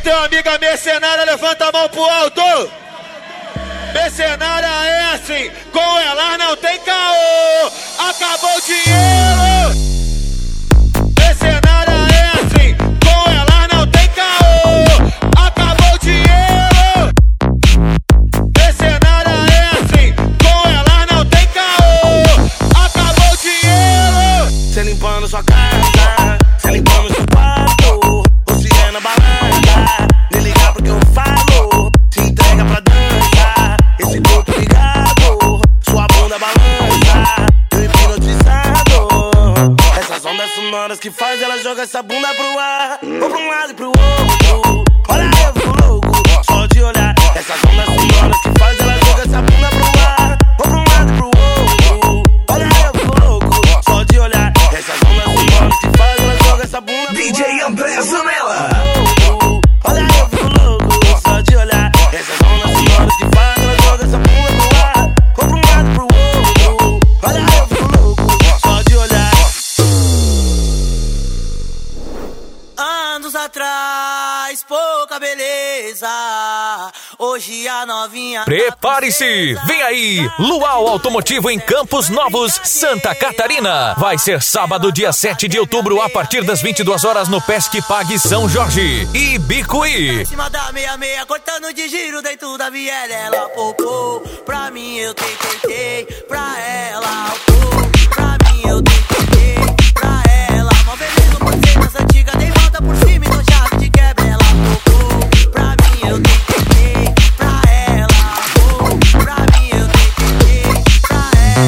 tem uma amiga mercenária, levanta a mão pro alto. Mercenária é assim, com ela não tem caô. Acabou o dinheiro. Mercenária é assim, com ela não tem caô. Acabou o dinheiro. Mercenária é assim, com ela não tem caô. Acabou o dinheiro. Cê limpando sua casa, cê limpando seu quarto. Ou se é na balada, nem ligar pro que eu falo. Se entrega pra dança, esse corpo ligado, sua bunda balança, eu hipnotizado. Essas ondas sonoras que faz ela jogar essa bunda pro ar, ou pra um lado e pro outro. Olha eu fico louco, só de olhar. Essas ondas sonoras que faz ela jogar essa bunda pro ar, ou pra um lado e pro outro. Olha eu fico louco, só de olhar. Essas ondas sonoras que faz ela jogar essa bunda pro ar. DJ André Zanella. Olha eu fico louco, só de olhar. Essas ondas sonoras que faz ela joga essa bunda pro ar, ou pra um lado e pro outro. Olha eu fico louco, só de olhar. Anos atrás, pouca beleza. Hoje a novinha. Prepare-se! Vem aí! Luau Automotivo em Campos Novos, Santa Catarina. Vai ser sábado, dia 7 de outubro, a partir das 22 horas no Pesque Pague São Jorge e Bicuí. Em cima da meia-meia, cortando de giro dentro da viela. Ela popou, pra mim eu tentei, pra ela. Pra mim eu tentei, pra ela. Mó veneno por cenas antigas, dei volta por cima e no jato de quebra. Ela popou, pra mim eu tentei, pra ela. Pra mim eu tentei, pra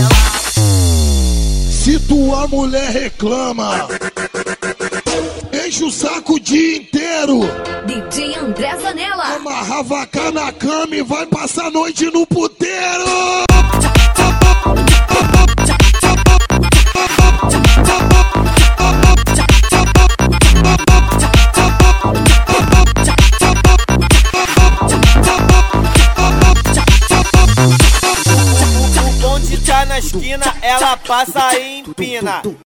ela. Se tua mulher reclama, enche o saco o dia inteiro. DJ André Zanella. Amarra a vaca na cama e vai passar a noite no puteiro. O bonde tá na esquina, ela passa e empina.